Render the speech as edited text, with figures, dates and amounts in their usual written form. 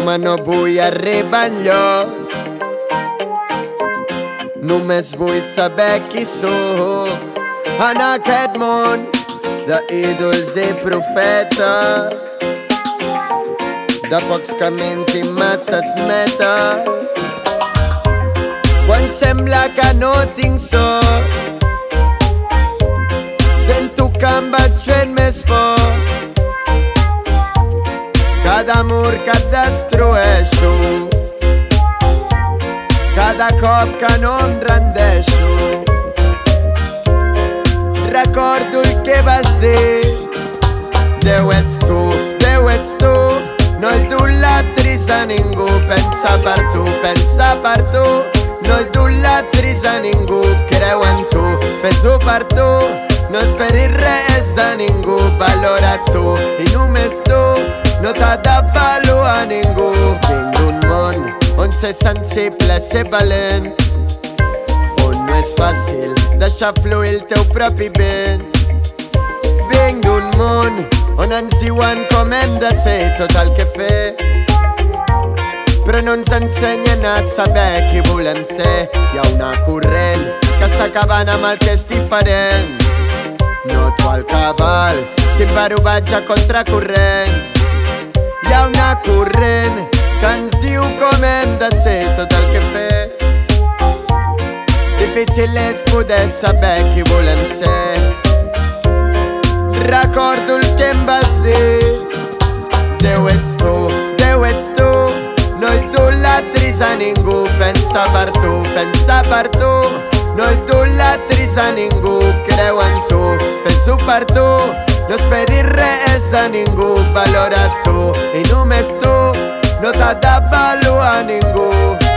ma no vull arribar enlloc. Només vull saber qui sóc en aquest món d'ídols i profetes, de pocs camins i masses metes. Quan sembla que no tinc sort, sento que em vaig fent més fort. Cada mur que et destrueixo, cada cop que no em rendeixo, recordo el que vas dir. Déu ets tu, Déu ets tu, no idolatris a ningú. Pensa per tu, pensa per tu, no idolatris a ningú. Creu en tu, fes-ho per tu, no esperis res a ningú. Valora tu i només tu, no t'ha d'avaluar ningú. Vinc d'un món on ser sensible és ser valent, on no és fàcil deixar fluir el teu propi vent. Vinc d'un món on ens diuen com hem de ser tot el que fer, però no ens ensenyen a saber qui volem ser. Hi ha una corrent que està acabant amb el que és diferent. Noto el cabal, Simbaru vaig a contracorrent. Hi ha una corrent que ens diu com hem de ser tot el que fer. Difícil és poder saber qui volem ser. Recordo el que em vas dir. Déu ets tu, Déu ets tu, no idolatris a ningú. Pensa per tu, pensa per tu, no idolatris a ningú. Creu en tu, fes-ho per tu, no esperis res a ningú. Valora tu i només tu, no t'ha d'avaluar ningú.